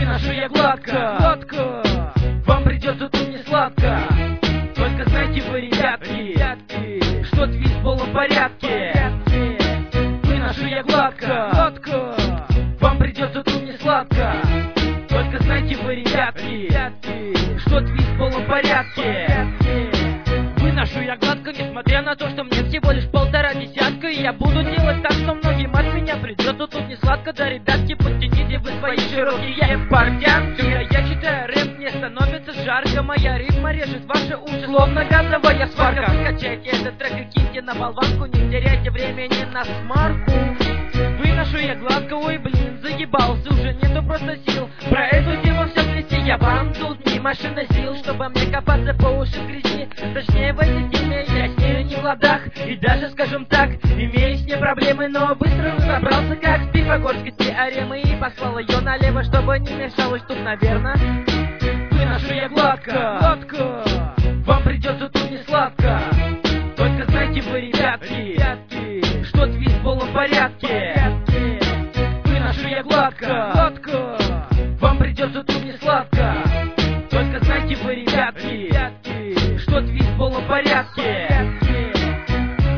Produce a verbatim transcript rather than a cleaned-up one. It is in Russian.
выношу я гладко, гладко. Вам придется тут не сладко. Только знайте вы, ребятки, что твист в полном порядке. Выношу я гладко, гладко. Вам придется тут не сладко. Только знайте вы, ребятки, что твист в полном порядке. Выношу я гладко, несмотря на то, что мне всего лишь полтора десятка. И я буду делать так, что многим от меня придется тут не сладко. Да, ребятки, подтяните вы свои широкие портянки. Когда я читаю рэп, мне становится жарко. Моя рифма режет ваши уши, словно газовая сварка. Скачайте этот трек и киньте на болванку. Не теряйте времени на смарку. Выношу я гладко, ой, блин, заебался, уже нету просто сил про эту тему все плести. Я вам тут не машина сил, чтобы мне копаться по уши в грязи. Точнее, в этой теме я с нею не в ладах. И даже, скажем так, имею с ней проблемы, но быстро разобрался, как с пифагорской теоремы. И послал ее налево, чтобы не мешалось тут, наверное. Выношу я гладко, гладко. Вам придется тут не сладко. Только знайте вы, ребятки, что твист в полном порядке. Выношу я гладко.